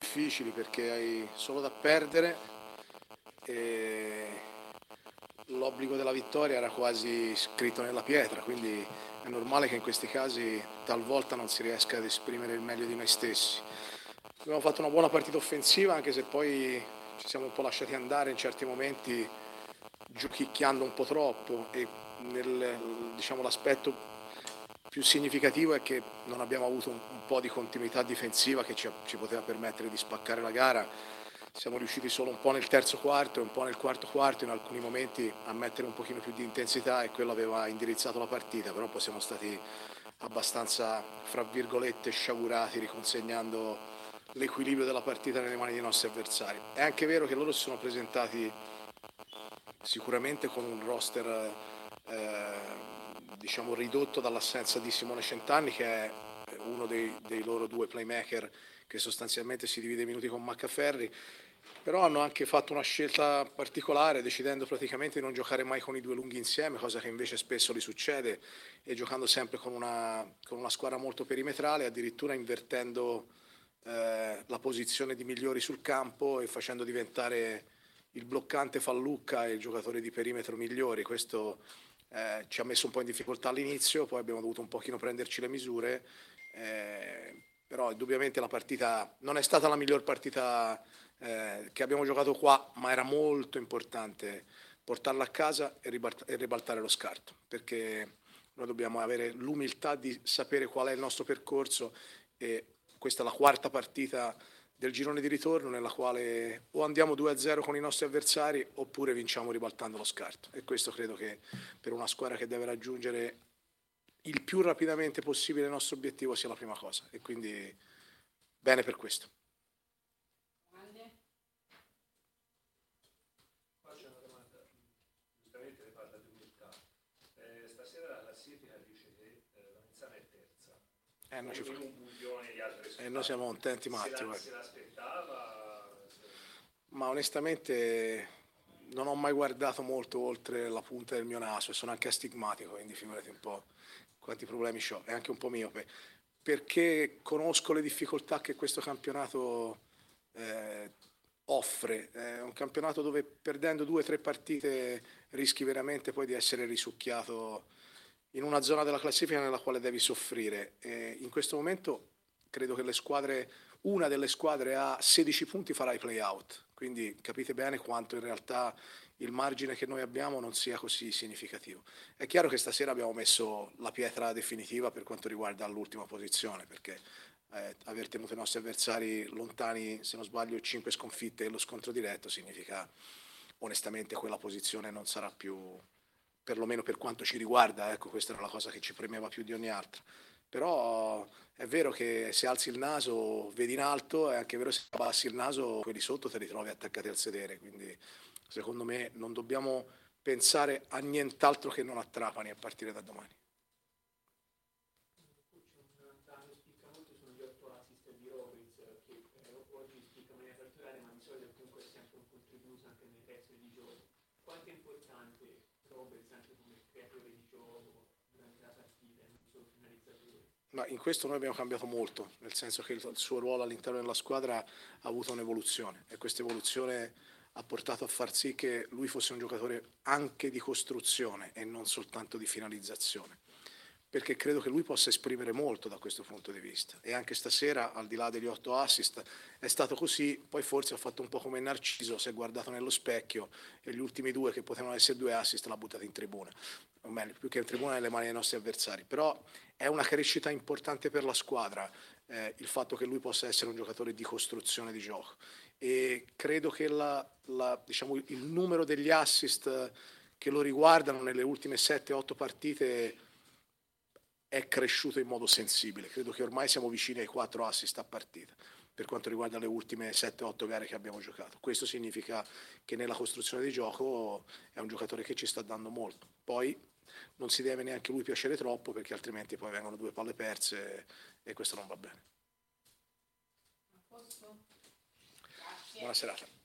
difficili perché hai solo da perdere e l'obbligo della vittoria era quasi scritto nella pietra, quindi è normale che in questi casi talvolta non si riesca ad esprimere il meglio di noi stessi. Abbiamo fatto una buona partita offensiva, anche se poi ci siamo un po' lasciati andare in certi momenti giochicchiando un po' troppo e diciamo, l'aspetto più significativo è che non abbiamo avuto un po' di continuità difensiva che ci poteva permettere di spaccare la gara. Siamo riusciti solo un po' nel terzo quarto e un po' nel quarto quarto in alcuni momenti a mettere un pochino più di intensità e quello aveva indirizzato la partita, però poi siamo stati abbastanza, fra virgolette, sciagurati, riconsegnando l'equilibrio della partita nelle mani dei nostri avversari. È anche vero che loro si sono presentati sicuramente con un roster diciamo ridotto dall'assenza di Simone Centanni, che è uno dei loro due playmaker che sostanzialmente si divide i minuti con Maccaferri, però hanno anche fatto una scelta particolare decidendo praticamente di non giocare mai con i due lunghi insieme, cosa che invece spesso gli succede, e giocando sempre con una squadra molto perimetrale, addirittura invertendo la posizione di migliori sul campo e facendo diventare il bloccante Fallucca e il giocatore di perimetro migliori. Questo ci ha messo un po' in difficoltà all'inizio, poi abbiamo dovuto un pochino prenderci le misure, però indubbiamente la partita non è stata la miglior partita che abbiamo giocato qua, ma era molto importante portarla a casa e ribaltare lo scarto, perché noi dobbiamo avere l'umiltà di sapere qual è il nostro percorso e questa è la quarta partita del girone di ritorno nella quale o andiamo 2-0 con i nostri avversari oppure vinciamo ribaltando lo scarto, e questo credo che per una squadra che deve raggiungere il più rapidamente possibile il nostro obiettivo sia la prima cosa, e quindi bene per questo. Faccio una domanda, giustamente ne parla di umiltà. Stasera la classifica dice che Lanciano è terza. Noi ci un buglione di altre squadre. noi siamo contenti matti. Se l'aspettava? Ma onestamente non ho mai guardato molto oltre la punta del mio naso e sono anche astigmatico, quindi figurati un po' quanti problemi ho, è anche un po' miope, perché conosco le difficoltà che questo campionato offre. È un campionato dove perdendo 2 o 3 partite rischi veramente poi di essere risucchiato in una zona della classifica nella quale devi soffrire. In questo momento credo che una delle squadre a 16 punti farà i play-out, quindi capite bene quanto in realtà il margine che noi abbiamo non sia così significativo. È chiaro che stasera abbiamo messo la pietra definitiva per quanto riguarda l'ultima posizione, perché aver tenuto i nostri avversari lontani, se non sbaglio, 5 sconfitte e lo scontro diretto significa onestamente quella posizione non sarà più, perlomeno per quanto ci riguarda, ecco, questa era la cosa che ci premeva più di ogni altra. Però è vero che se alzi il naso vedi in alto, è anche vero che se abbassi il naso quelli sotto te li trovi attaccati al sedere, quindi secondo me non dobbiamo pensare a nient'altro che non a Trapani a partire da domani. Danno spicca molto sono gli 8 assist di Roberts, che oggi spicca in maniera particolare, ma di solito comunque è sempre un contributo anche nel resto di gioco. Quanto è importante Roberts anche come creatore di gioco durante la partita, non solo finalizzatore? Ma in questo noi abbiamo cambiato molto, nel senso che il suo ruolo all'interno della squadra ha avuto un'evoluzione e questa evoluzione ha portato a far sì che lui fosse un giocatore anche di costruzione e non soltanto di finalizzazione, perché credo che lui possa esprimere molto da questo punto di vista, e anche stasera, al di là degli 8 assist, è stato così. Poi forse ha fatto un po' come Narciso, si è guardato nello specchio e gli ultimi 2 che potevano essere 2 assist l'ha buttata in tribuna, o meglio, più che in tribuna nelle mani dei nostri avversari. Però è una crescita importante per la squadra il fatto che lui possa essere un giocatore di costruzione di gioco, e credo che diciamo, il numero degli assist che lo riguardano nelle ultime 7-8 partite è cresciuto in modo sensibile. Credo che ormai siamo vicini ai 4 assist a partita per quanto riguarda le ultime 7-8 gare che abbiamo giocato. Questo significa che nella costruzione di gioco è un giocatore che ci sta dando molto. Poi non si deve neanche lui piacere troppo, perché altrimenti poi vengono 2 palle perse e questo non va bene. A posto? Grazie. Buona serata.